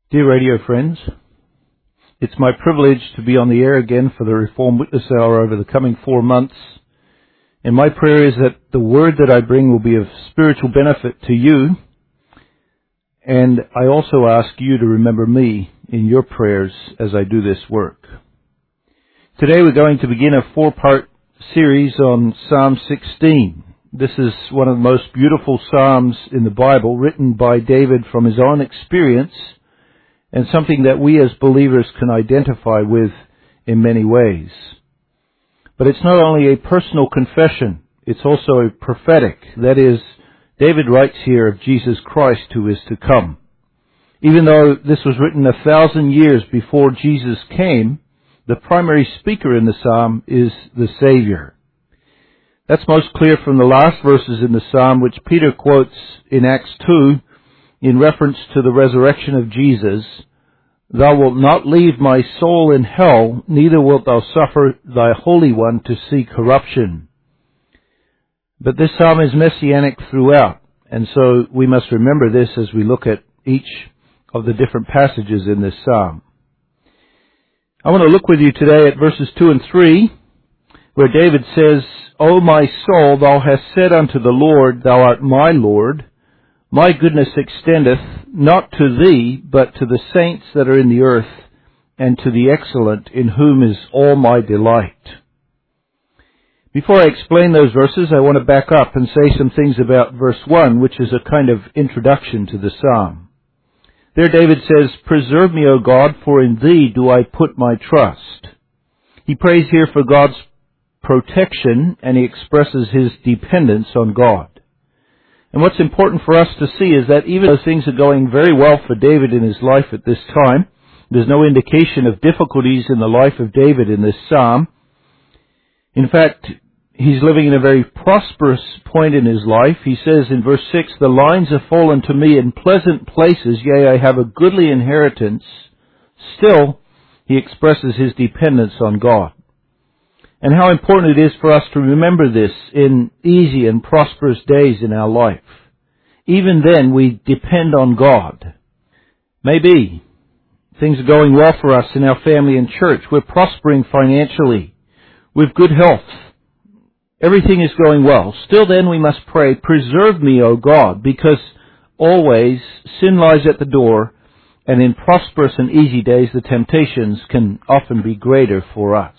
Dear radio friends, it's my privilege to be on the air again for the Reformed Witness Hour over the coming 4 months. And my prayer is that the word that I bring will be of spiritual benefit to you. And I also ask you to remember me in your prayers as I do this work. Today we're going to begin a 4-part series on Psalm 16. This is one of the most beautiful psalms in the Bible, written by David from his own experience, and something that we as believers can identify with in many ways. But it's not only a personal confession, it's also a prophetic. That is, David writes here of Jesus Christ who is to come. Even though this was written 1,000 years before Jesus came, the primary speaker in the psalm is the Savior. That's most clear from the last verses in the psalm, which Peter quotes in Acts 2, in reference to the resurrection of Jesus. Thou wilt not leave my soul in hell, neither wilt thou suffer thy Holy One to see corruption. But this psalm is messianic throughout, and so we must remember this as we look at each of the different passages in this psalm. I want to look with you today at verses 2 and 3, where David says, O my soul, thou hast said unto the Lord, Thou art my Lord. My goodness extendeth not to thee, but to the saints that are in the earth, and to the excellent, in whom is all my delight. Before I explain those verses, I want to back up and say some things about verse 1, which is a kind of introduction to the psalm. There David says, Preserve me, O God, for in thee do I put my trust. He prays here for God's protection, and he expresses his dependence on God. And what's important for us to see is that even though things are going very well for David in his life at this time, there's no indication of difficulties in the life of David in this psalm. In fact, he's living in a very prosperous point in his life. He says in verse 6, The lines have fallen to me in pleasant places, yea, I have a goodly inheritance. Still, he expresses his dependence on God. And how important it is for us to remember this in easy and prosperous days in our life. Even then, we depend on God. Maybe things are going well for us in our family and church. We're prospering financially. We've good health. Everything is going well. Still then, we must pray, Preserve me, O God, because always sin lies at the door, and in prosperous and easy days, the temptations can often be greater for us.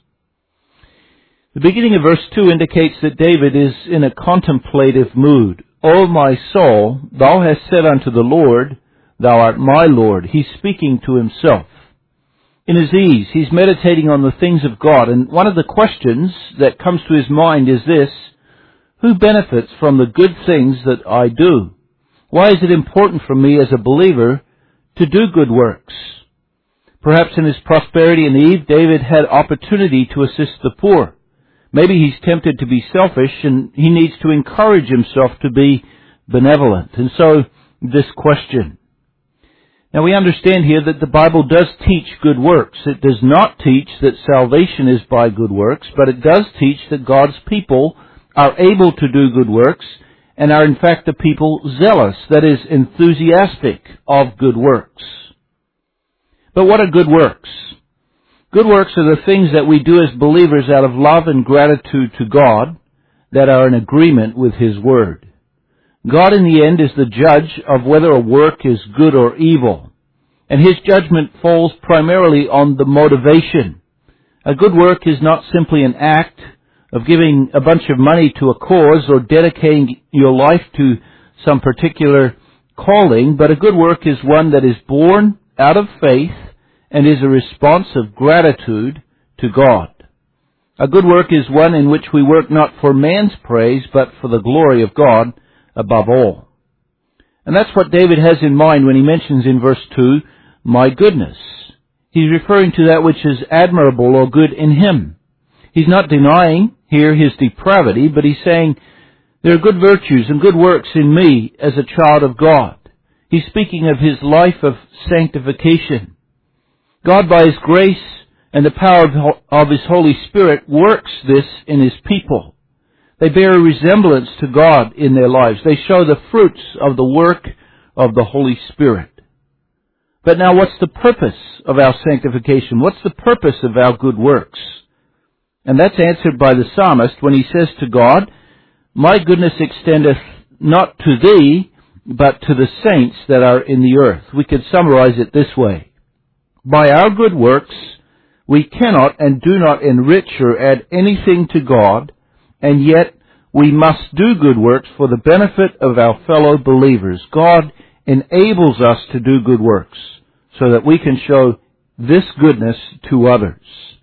The beginning of verse 2 indicates that David is in a contemplative mood. O my soul, thou hast said unto the Lord, Thou art my Lord. He's speaking to himself. In his ease, he's meditating on the things of God. And one of the questions that comes to his mind is this: who benefits from the good things that I do? Why is it important for me as a believer to do good works? Perhaps in his prosperity and ease, David had opportunity to assist the poor. Maybe he's tempted to be selfish, and he needs to encourage himself to be benevolent. And so, this question. Now we understand here that the Bible does teach good works. It does not teach that salvation is by good works, but it does teach that God's people are able to do good works, and are in fact the people zealous, that is, enthusiastic of good works. But what are good works? Good works are the things that we do as believers out of love and gratitude to God that are in agreement with His Word. God in the end is the judge of whether a work is good or evil, and His judgment falls primarily on the motivation. A good work is not simply an act of giving a bunch of money to a cause or dedicating your life to some particular calling, but a good work is one that is born out of faith and is a response of gratitude to God. A good work is one in which we work not for man's praise, but for the glory of God above all. And that's what David has in mind when he mentions in verse 2, my goodness. He's referring to that which is admirable or good in him. He's not denying here his depravity, but he's saying there are good virtues and good works in me as a child of God. He's speaking of his life of sanctification. God, by His grace and the power of His Holy Spirit, works this in His people. They bear a resemblance to God in their lives. They show the fruits of the work of the Holy Spirit. But now what's the purpose of our sanctification? What's the purpose of our good works? And that's answered by the psalmist when he says to God, "My goodness extendeth not to thee, but to the saints that are in the earth." We could summarize it this way. By our good works, we cannot and do not enrich or add anything to God, and yet we must do good works for the benefit of our fellow believers. God enables us to do good works so that we can show this goodness to others.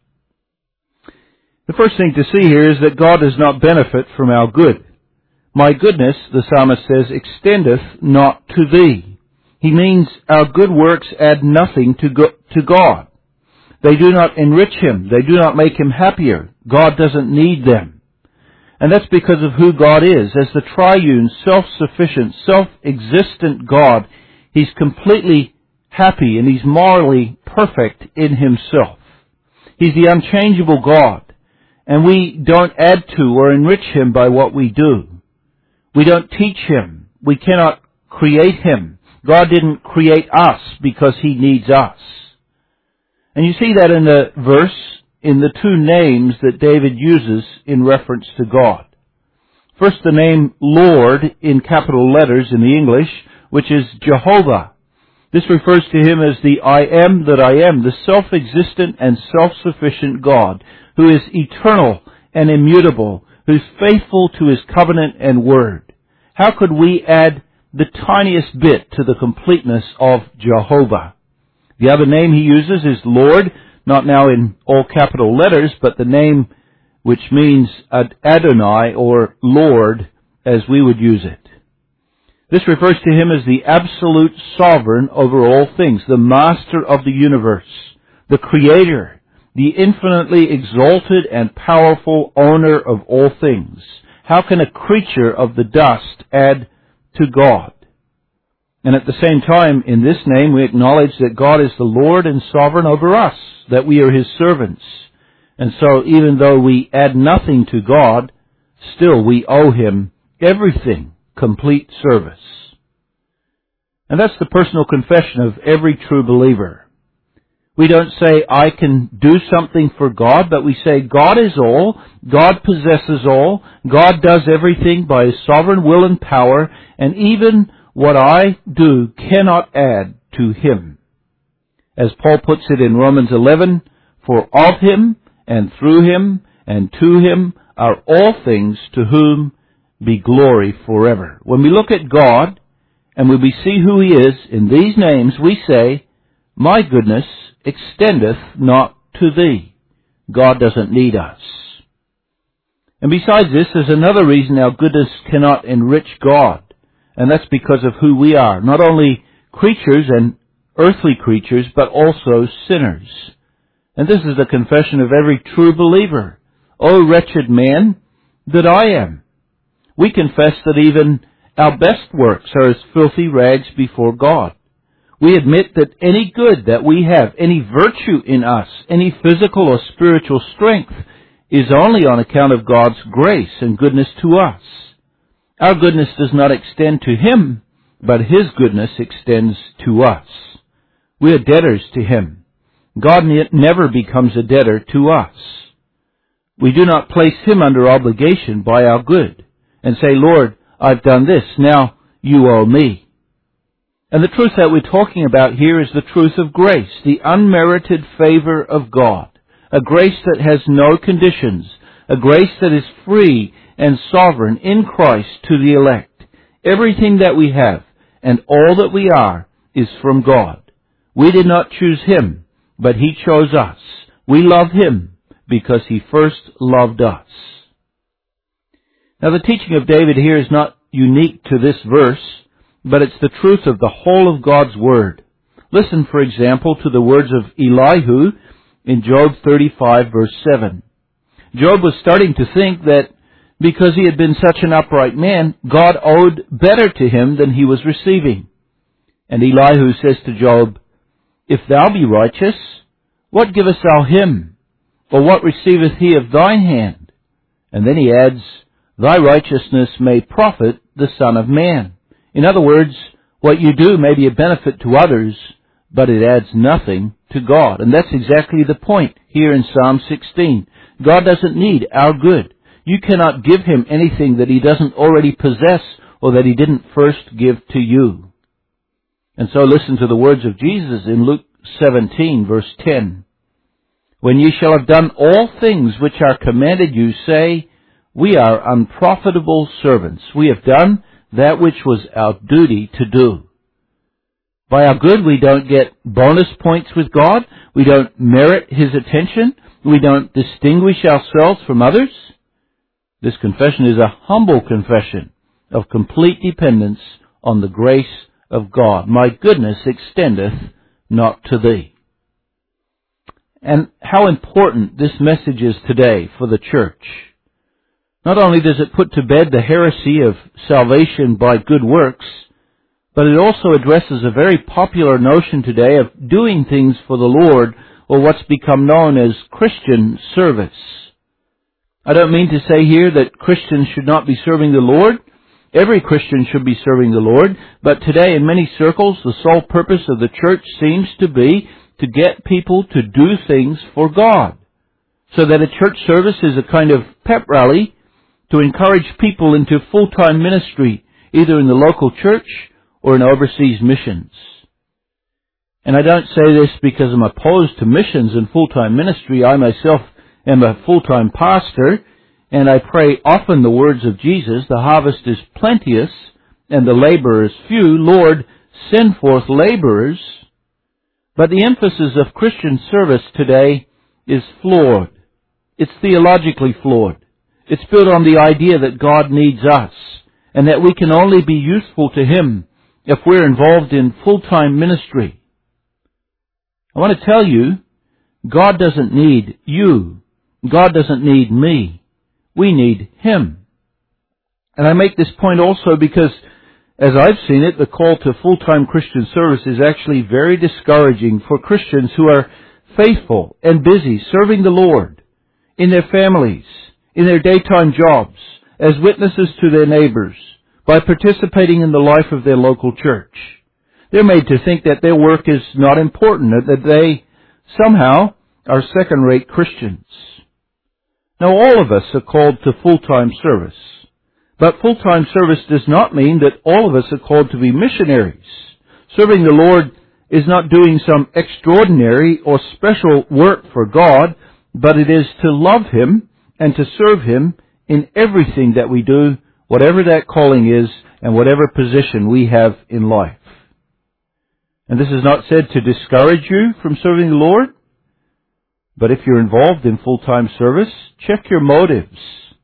The first thing to see here is that God does not benefit from our good. My goodness, the psalmist says, extendeth not to thee. He means our good works add nothing to God. They do not enrich Him. They do not make Him happier. God doesn't need them. And that's because of who God is. As the triune, self-sufficient, self-existent God, He's completely happy and He's morally perfect in Himself. He's the unchangeable God. And we don't add to or enrich Him by what we do. We don't teach Him. We cannot create Him. God didn't create us because He needs us. And you see that in the verse, in the two names that David uses in reference to God. First, the name Lord in capital letters in the English, which is Jehovah. This refers to Him as the I am that I am, the self-existent and self-sufficient God, who is eternal and immutable, who's faithful to His covenant and word. How could we add the tiniest bit to the completeness of Jehovah? The other name He uses is Lord, not now in all capital letters, but the name which means Adonai or Lord as we would use it. This refers to Him as the absolute sovereign over all things, the master of the universe, the creator, the infinitely exalted and powerful owner of all things. How can a creature of the dust add to God? And at the same time, in this name, we acknowledge that God is the Lord and sovereign over us, that we are His servants. And so even though we add nothing to God, still we owe Him everything, complete service. And that's the personal confession of every true believer. We don't say, I can do something for God, but we say, God is all, God possesses all, God does everything by His sovereign will and power, and even what I do cannot add to Him. As Paul puts it in Romans 11, for of Him, and through Him, and to Him are all things, to whom be glory forever. When we look at God, and when we see who He is in these names, we say, my goodness extendeth not to thee. God doesn't need us. And besides this, there's another reason our goodness cannot enrich God. And that's because of who we are. Not only creatures and earthly creatures, but also sinners. And this is the confession of every true believer. O wretched man that I am. We confess that even our best works are as filthy rags before God. We admit that any good that we have, any virtue in us, any physical or spiritual strength is only on account of God's grace and goodness to us. Our goodness does not extend to Him, but His goodness extends to us. We are debtors to Him. God never becomes a debtor to us. We do not place Him under obligation by our good and say, Lord, I've done this, now you owe me. And the truth that we're talking about here is the truth of grace, the unmerited favor of God, a grace that has no conditions, a grace that is free and sovereign in Christ to the elect. Everything that we have and all that we are is from God. We did not choose Him, but He chose us. We love Him because He first loved us. Now the teaching of David here is not unique to this verse, but it's the truth of the whole of God's Word. Listen, for example, to the words of Elihu in Job 35, verse 7. Job was starting to think that because he had been such an upright man, God owed better to him than he was receiving. And Elihu says to Job, If thou be righteous, what givest thou him? Or what receiveth he of thine hand? And then he adds, Thy righteousness may profit the Son of Man. In other words, what you do may be a benefit to others, but it adds nothing to God. And that's exactly the point here in Psalm 16. God doesn't need our good. You cannot give Him anything that He doesn't already possess or that He didn't first give to you. And so listen to the words of Jesus in Luke 17, verse 10. When ye shall have done all things which are commanded you, say, we are unprofitable servants. We have done that which was our duty to do. By our good, we don't get bonus points with God. We don't merit His attention. We don't distinguish ourselves from others. This confession is a humble confession of complete dependence on the grace of God. My goodness extendeth not to thee. And how important this message is today for the church. Not only does it put to bed the heresy of salvation by good works, but it also addresses a very popular notion today of doing things for the Lord, or what's become known as Christian service. I don't mean to say here that Christians should not be serving the Lord. Every Christian should be serving the Lord, but today in many circles the sole purpose of the church seems to be to get people to do things for God. So that a church service is a kind of pep rally to encourage people into full-time ministry, either in the local church or in overseas missions. And I don't say this because I'm opposed to missions and full-time ministry. I myself am a full-time pastor, and I pray often the words of Jesus, the harvest is plenteous and the laborers few. Lord, send forth laborers. But the emphasis of Christian service today is flawed. It's theologically flawed. It's built on the idea that God needs us and that we can only be useful to Him if we're involved in full-time ministry. I want to tell you, God doesn't need you. God doesn't need me. We need Him. And I make this point also because, as I've seen it, the call to full-time Christian service is actually very discouraging for Christians who are faithful and busy serving the Lord in their families, in their daytime jobs, as witnesses to their neighbors, by participating in the life of their local church. They're made to think that their work is not important, that they somehow are second-rate Christians. Now, all of us are called to full-time service. But full-time service does not mean that all of us are called to be missionaries. Serving the Lord is not doing some extraordinary or special work for God, but it is to love Him and to serve Him in everything that we do, whatever that calling is and whatever position we have in life. And this is not said to discourage you from serving the Lord, but if you're involved in full-time service, check your motives.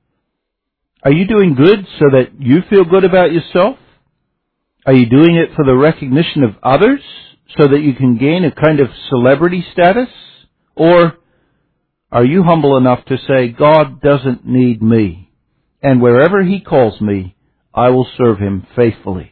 Are you doing good so that you feel good about yourself? Are you doing it for the recognition of others so that you can gain a kind of celebrity status? Or are you humble enough to say, God doesn't need me, and wherever He calls me, I will serve Him faithfully?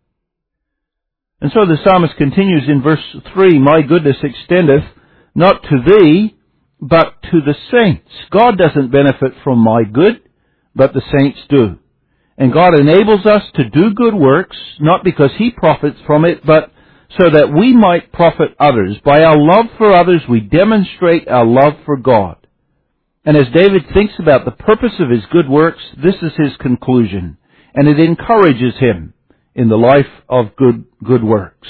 And so the psalmist continues in verse 3, my goodness extendeth not to thee, but to the saints. God doesn't benefit from my good, but the saints do. And God enables us to do good works, not because He profits from it, but so that we might profit others. By our love for others, we demonstrate our love for God. And as David thinks about the purpose of his good works, this is his conclusion. And it encourages him in the life of good works.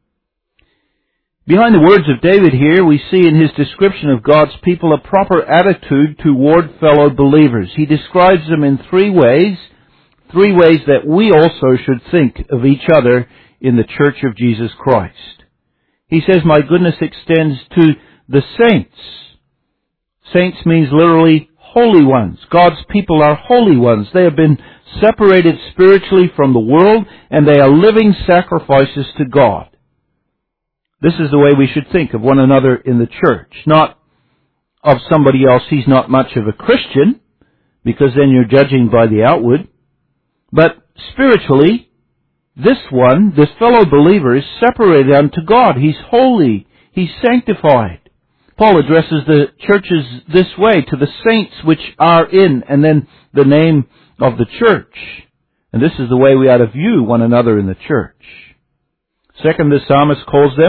Behind the words of David here, we see in his description of God's people a proper attitude toward fellow believers. He describes them in three ways that we also should think of each other in the Church of Jesus Christ. He says, my goodness extends to the saints. Saints means literally holy ones. God's people are holy ones. They have been separated spiritually from the world, and they are living sacrifices to God. This is the way we should think of one another in the church, not of somebody else. He's not much of a Christian, because then you're judging by the outward. But spiritually, this fellow believer is separated unto God. He's holy. He's sanctified. Paul addresses the churches this way, to the saints which are in, and then the name of the church. And this is the way we ought to view one another in the church. Second, the psalmist calls them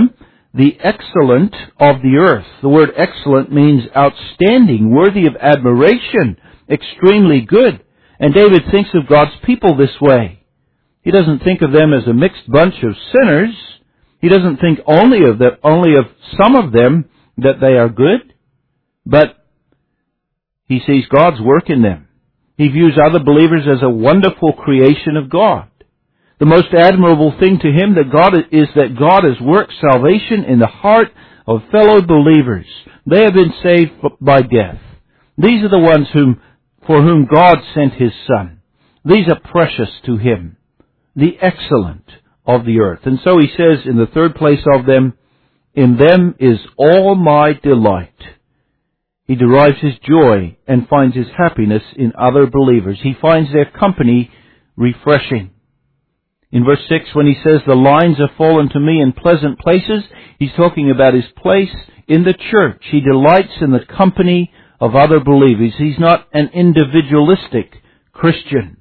the excellent of the earth. The word excellent means outstanding, worthy of admiration, extremely good. And David thinks of God's people this way. He doesn't think of them as a mixed bunch of sinners. He doesn't think only of some of them that they are good, but he sees God's work in them. He views other believers as a wonderful creation of God. The most admirable thing to him that God has worked salvation in the heart of fellow believers. They have been saved by death. These are the ones for whom God sent His Son. These are precious to Him, the excellent of the earth. And so he says in the third place of them, in them is all my delight. He derives his joy and finds his happiness in other believers. He finds their company refreshing. In verse 6, when he says, the lines have fallen to me in pleasant places, he's talking about his place in the church. He delights in the company of other believers. He's not an individualistic Christian.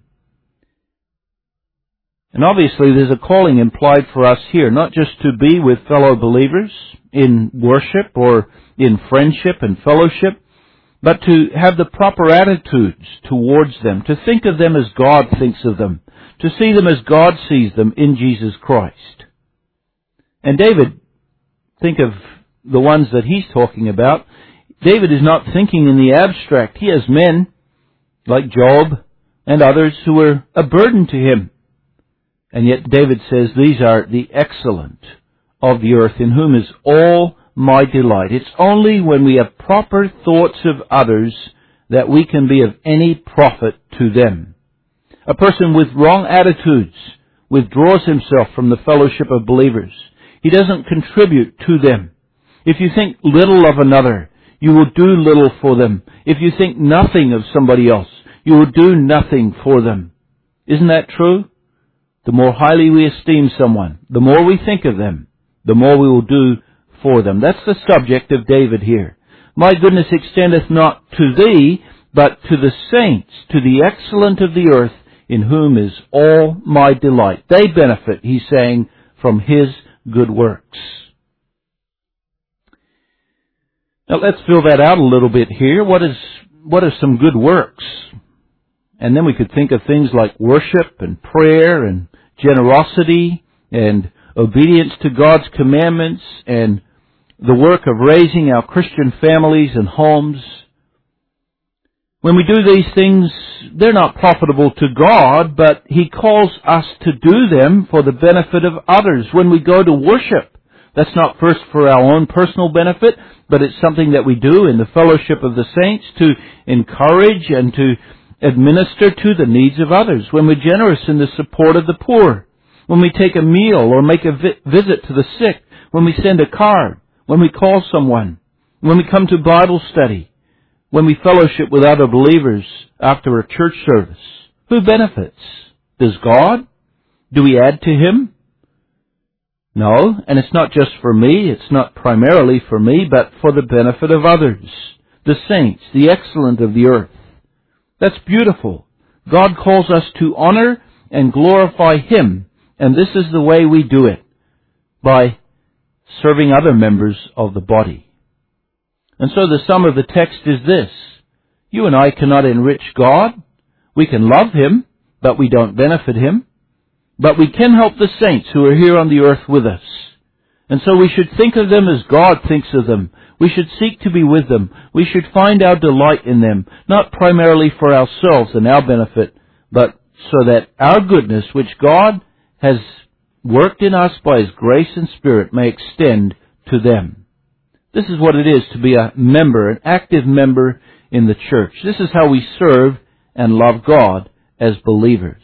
And obviously there's a calling implied for us here, not just to be with fellow believers in worship or in friendship and fellowship, but to have the proper attitudes towards them, to think of them as God thinks of them, to see them as God sees them in Jesus Christ. And David, think of the ones that he's talking about. David is not thinking in the abstract. He has men like Job and others who are a burden to him. And yet David says, these are the excellent of the earth, in whom is all my delight. It's only when we have proper thoughts of others that we can be of any profit to them. A person with wrong attitudes withdraws himself from the fellowship of believers. He doesn't contribute to them. If you think little of another, you will do little for them. If you think nothing of somebody else, you will do nothing for them. Isn't that true? The more highly we esteem someone, the more we think of them, the more we will do for them. That's the subject of David here. My goodness extendeth not to thee, but to the saints, to the excellent of the earth, in whom is all my delight. They benefit, he's saying, from his good works. Now let's fill that out a little bit here. What are some good works? And then we could think of things like worship and prayer and generosity and obedience to God's commandments and the work of raising our Christian families and homes. When we do these things, they're not profitable to God, but He calls us to do them for the benefit of others. When we go to worship, that's not first for our own personal benefit, but it's something that we do in the fellowship of the saints to encourage and to administer to the needs of others. When we're generous in the support of the poor, when we take a meal or make a visit to the sick, when we send a card, when we call someone, when we come to Bible study, when we fellowship with other believers after a church service. Who benefits? Does God? Do we add to Him? No, and it's not just for me, it's not primarily for me, but for the benefit of others, the saints, the excellent of the earth. That's beautiful. God calls us to honor and glorify Him, and this is the way we do it, by serving other members of the body. And so the sum of the text is this: you and I cannot enrich God. We can love Him, but we don't benefit Him. But we can help the saints who are here on the earth with us. And so we should think of them as God thinks of them. We should seek to be with them. We should find our delight in them, not primarily for ourselves and our benefit, but so that our goodness, which God has worked in us by His grace and Spirit, may extend to them. This is what it is to be a member, an active member in the church. This is how we serve and love God as believers.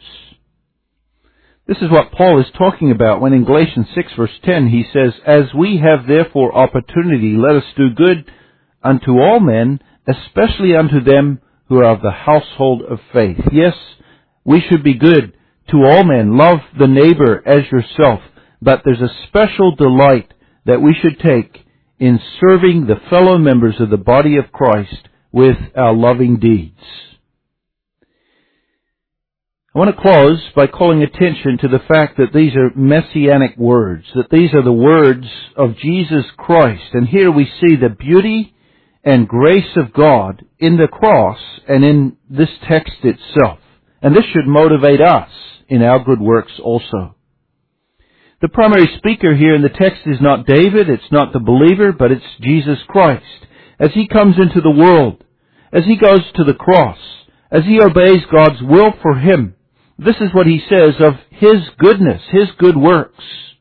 This is what Paul is talking about when in Galatians 6 verse 10 he says, as we have therefore opportunity, let us do good unto all men, especially unto them who are of the household of faith. Yes, we should be good to all men. Love the neighbor as yourself. But there's a special delight that we should take in serving the fellow members of the body of Christ with our loving deeds. I want to close by calling attention to the fact that these are messianic words, that these are the words of Jesus Christ. And here we see the beauty and grace of God in the cross and in this text itself. And this should motivate us in our good works also. The primary speaker here in the text is not David, it's not the believer, but it's Jesus Christ. As He comes into the world, as He goes to the cross, as He obeys God's will for Him, this is what He says of His goodness, His good works.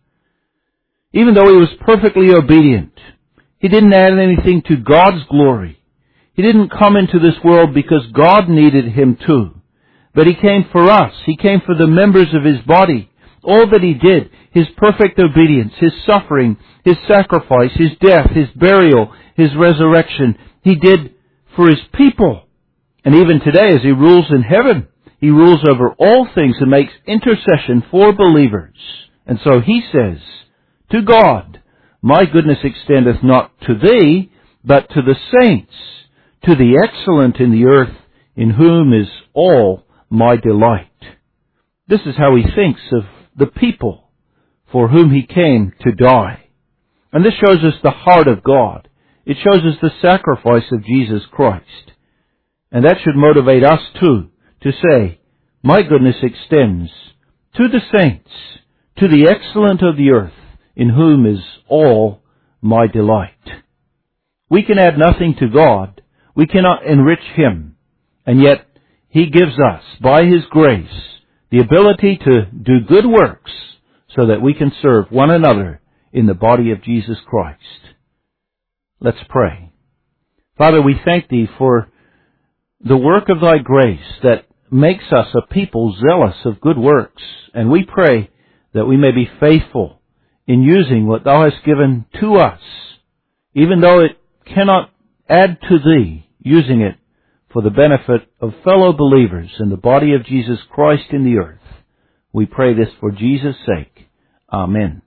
Even though He was perfectly obedient, He didn't add anything to God's glory. He didn't come into this world because God needed Him to. But He came for us. He came for the members of His body. All that He did, His perfect obedience, His suffering, His sacrifice, His death, His burial, His resurrection, He did for His people. And even today, as He rules in heaven, He rules over all things and makes intercession for believers. And so He says to God, "My goodness extendeth not to thee, but to the saints, to the excellent in the earth, in whom is all my delight." This is how He thinks of the people for whom He came to die. And this shows us the heart of God. It shows us the sacrifice of Jesus Christ. And that should motivate us too, to say, "My goodness extends to the saints, to the excellent of the earth, in whom is all my delight." We can add nothing to God. We cannot enrich Him. And yet, He gives us, by His grace, the ability to do good works so that we can serve one another in the body of Jesus Christ. Let's pray. Father, we thank Thee for the work of Thy grace that makes us a people zealous of good works. And we pray that we may be faithful in using what Thou hast given to us, even though it cannot add to Thee, using it for the benefit of fellow believers in the body of Jesus Christ in the earth. We pray this for Jesus' sake. Amen.